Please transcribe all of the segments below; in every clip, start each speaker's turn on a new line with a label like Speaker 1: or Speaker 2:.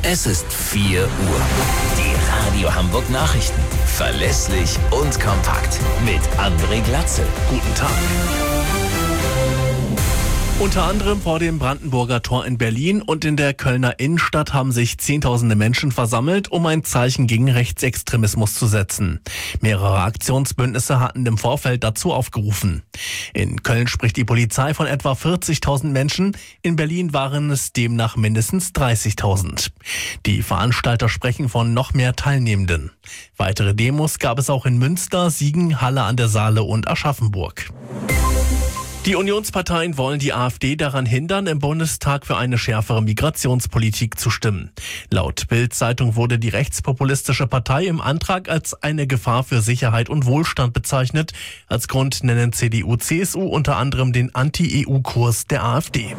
Speaker 1: Es ist 4 Uhr. Die Radio Hamburg Nachrichten. Verlässlich und kompakt. Mit André Glatzel. Guten Tag.
Speaker 2: Unter anderem vor dem Brandenburger Tor in Berlin und in der Kölner Innenstadt haben sich Zehntausende Menschen versammelt, um ein Zeichen gegen Rechtsextremismus zu setzen. Mehrere Aktionsbündnisse hatten im Vorfeld dazu aufgerufen. In Köln spricht die Polizei von etwa 40.000 Menschen, in Berlin waren es demnach mindestens 30.000. Die Veranstalter sprechen von noch mehr Teilnehmenden. Weitere Demos gab es auch in Münster, Siegen, Halle an der Saale und Aschaffenburg. Die Unionsparteien wollen die AfD daran hindern, im Bundestag für eine schärfere Migrationspolitik zu stimmen. Laut Bild-Zeitung wurde die rechtspopulistische Partei im Antrag als eine Gefahr für Sicherheit und Wohlstand bezeichnet. Als Grund nennen CDU, CSU unter anderem den Anti-EU-Kurs der AfD.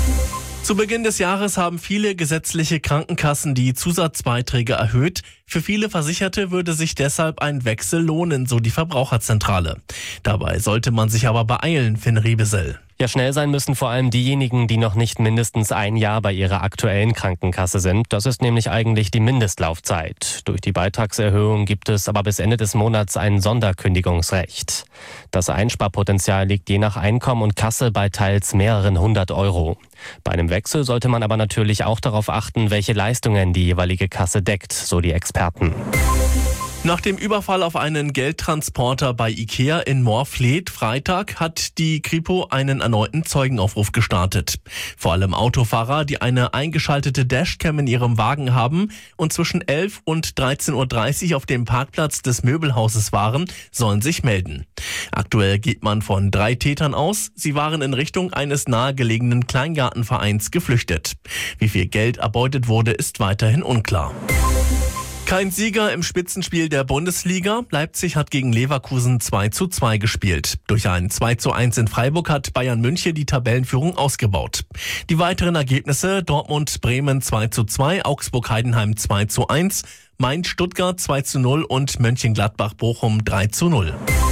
Speaker 2: Zu Beginn des Jahres haben viele gesetzliche Krankenkassen die Zusatzbeiträge erhöht. Für viele Versicherte würde sich deshalb ein Wechsel lohnen, so die Verbraucherzentrale. Dabei sollte man sich aber beeilen, Finn Riebesell.
Speaker 3: Ja, schnell sein müssen vor allem diejenigen, die noch nicht mindestens ein Jahr bei ihrer aktuellen Krankenkasse sind. Das ist nämlich eigentlich die Mindestlaufzeit. Durch die Beitragserhöhung gibt es aber bis Ende des Monats ein Sonderkündigungsrecht. Das Einsparpotenzial liegt je nach Einkommen und Kasse bei teils mehreren 100 Euro. Bei einem Wechsel sollte man aber natürlich auch darauf achten, welche Leistungen die jeweilige Kasse deckt, so die Experten.
Speaker 2: Nach dem Überfall auf einen Geldtransporter bei Ikea in Moorfleet Freitag hat die Kripo einen erneuten Zeugenaufruf gestartet. Vor allem Autofahrer, die eine eingeschaltete Dashcam in ihrem Wagen haben und zwischen 11 und 13.30 Uhr auf dem Parkplatz des Möbelhauses waren, sollen sich melden. Aktuell geht man von 3 Tätern aus. Sie waren in Richtung eines nahegelegenen Kleingartenvereins geflüchtet. Wie viel Geld erbeutet wurde, ist weiterhin unklar. Kein Sieger im Spitzenspiel der Bundesliga. Leipzig hat gegen Leverkusen 2:2 gespielt. Durch ein 2:1 in Freiburg hat Bayern München die Tabellenführung ausgebaut. Die weiteren Ergebnisse: Dortmund-Bremen 2:2, Augsburg-Heidenheim 2:1, Mainz-Stuttgart 2:0 und Mönchengladbach-Bochum 3:0.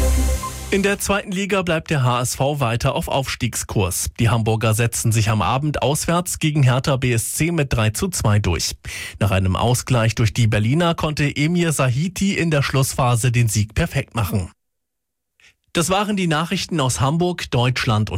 Speaker 2: In der zweiten Liga bleibt der HSV weiter auf Aufstiegskurs. Die Hamburger setzten sich am Abend auswärts gegen Hertha BSC mit 3:2 durch. Nach einem Ausgleich durch die Berliner konnte Emir Sahiti in der Schlussphase den Sieg perfekt machen. Das waren die Nachrichten aus Hamburg, Deutschland und